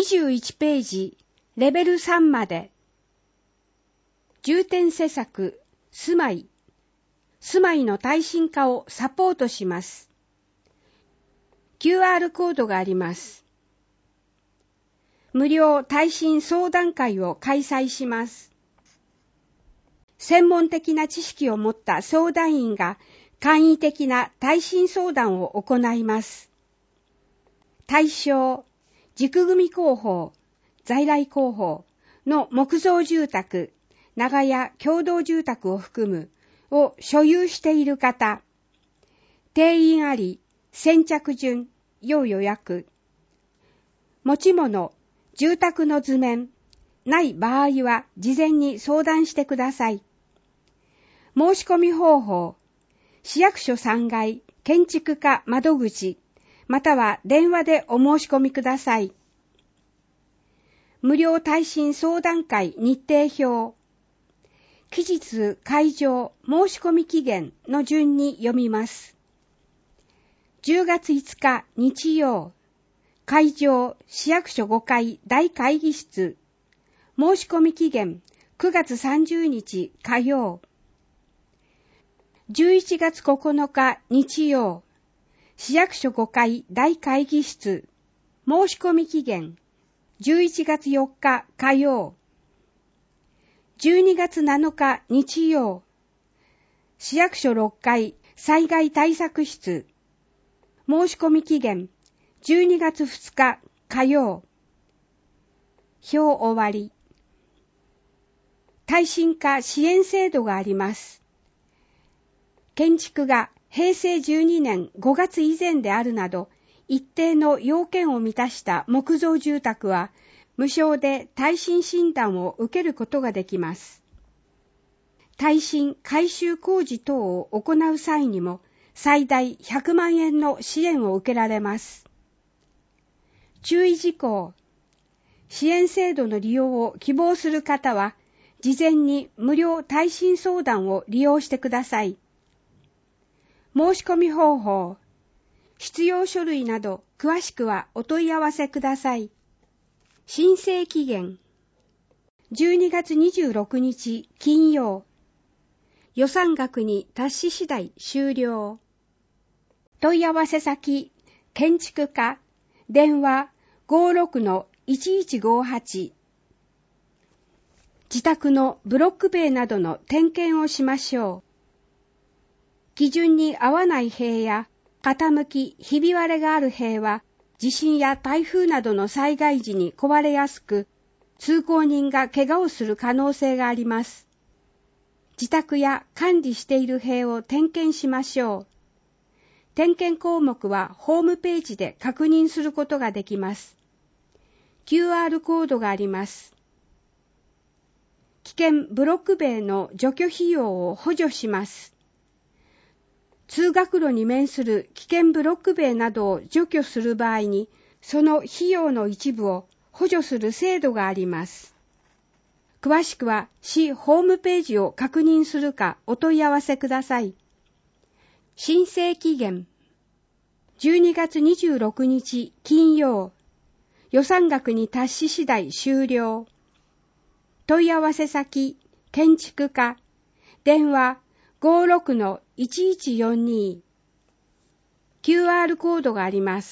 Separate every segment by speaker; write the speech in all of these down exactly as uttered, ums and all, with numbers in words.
Speaker 1: じゅういちページ、レベルさんまで。重点施策、住まい。住まいの耐震化をサポートします。キューアール コードがあります。無料耐震相談会を開催します。専門的な知識を持った相談員が簡易的な耐震相談を行います。対象、軸組工法、在来工法の木造住宅、長屋共同住宅を含むを所有している方、定員あり、先着順、要予約、持ち物、住宅の図面、ない場合は事前に相談してください。申し込み方法、市役所さんがい建築課窓口、または電話でお申し込みください。無料耐震相談会日程表。期日、会場、申し込み期限の順に読みます。じゅうがついつか日曜、会場、市役所ごかい大会議室。申し込み期限、くがつさんじゅうにち火曜。じゅういちがつここのか日曜、市役所ごかい大会議室。申し込み期限、じゅういちがつよっか火曜。じゅうにがつなのか日曜、市役所ろっかい災害対策室。申し込み期限、じゅうにがつふつか火曜。表終わり。耐震化支援制度があります。建築がへいせいじゅうにねんごがつ以前であるなど、一定の要件を満たした木造住宅は、無償で耐震診断を受けることができます。耐震改修工事等を行う際にも、最大ひゃくまんえんの支援を受けられます。注意事項。支援制度の利用を希望する方は、事前に無料耐震相談を利用してください。申し込み方法、必要書類など詳しくはお問い合わせください。申請期限、じゅうにがつにじゅうろくにち金曜。予算額に達し次第終了。問い合わせ先、建築課、電話 ごーろくのいちいちごはち。自宅のブロック塀などの点検をしましょう。基準に合わない塀や傾き、ひび割れがある塀は地震や台風などの災害時に壊れやすく、通行人が怪我をする可能性があります。自宅や管理している塀を点検しましょう。点検項目はホームページで確認することができます。キューアール コードがあります。危険ブロック塀の除去費用を補助します。通学路に面する危険ブロック塀などを除去する場合に、その費用の一部を補助する制度があります。詳しくは市ホームページを確認するかお問い合わせください。申請期限、じゅうにがつにじゅうろくにち金曜。予算額に達し次第終了。問い合わせ先、建築課、電話 ごーろくのいちいちよんに。キューアール コードがあります。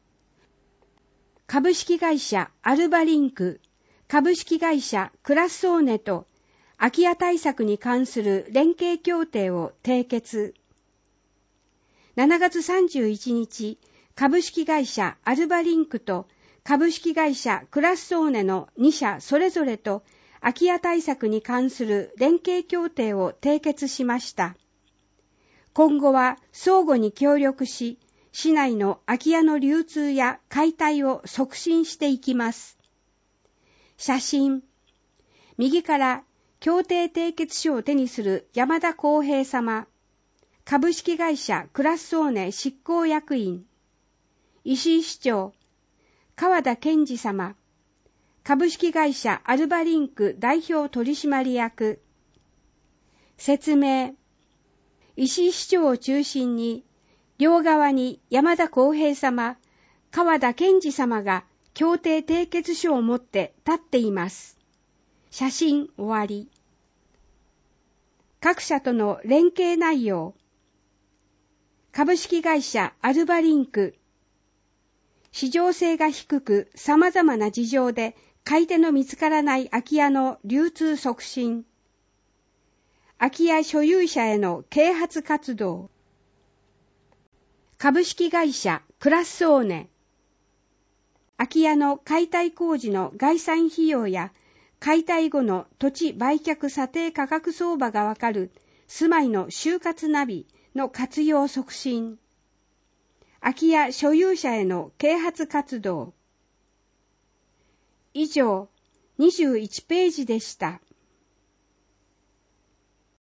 Speaker 1: 株式会社アルバリンク、株式会社クラッソーネと空き家対策に関する連携協定を締結。しちがつさんじゅういちにち、株式会社アルバリンクと株式会社クラッソーネのにしゃそれぞれと空き家対策に関する連携協定を締結しました。今後は相互に協力し、市内の空き家の流通や解体を促進していきます。写真。右から協定締結書を手にする山田康平様。株式会社クラッソーネ執行役員。石井市長。川田健二様。株式会社アルバリンク代表取締役。説明。石井市長を中心に、両側に山田康平様、川田健二様が協定締結書を持って立っています。写真終わり。各社との連携内容。株式会社アルバリンク。市場性が低く様々な事情で買い手の見つからない空き家の流通促進。空き家所有者への啓発活動。株式会社クラッソーネ。空き家の解体工事の概算費用や解体後の土地売却査定価格相場がわかる住まいの就活ナビの活用促進。空き家所有者への啓発活動。以上、にじゅういちページでした。